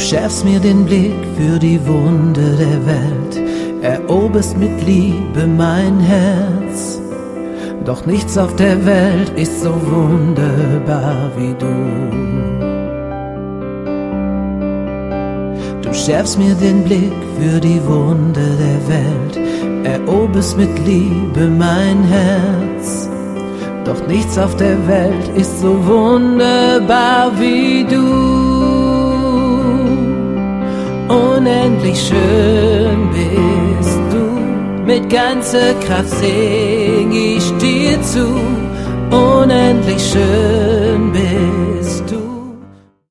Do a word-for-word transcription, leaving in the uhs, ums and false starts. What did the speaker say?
schärfst mir den Blick für die Wunde der Welt, eroberst mit Liebe mein Herz. Doch nichts auf der Welt ist so wunderbar wie du. Du schärfst mir den Blick für die Wunde der Welt, eroberst mit Liebe mein Herz. Doch nichts auf der Welt ist so wunderbar wie du. Unendlich schön bist du, mit ganzer Kraft sing ich dir zu. Unendlich schön bist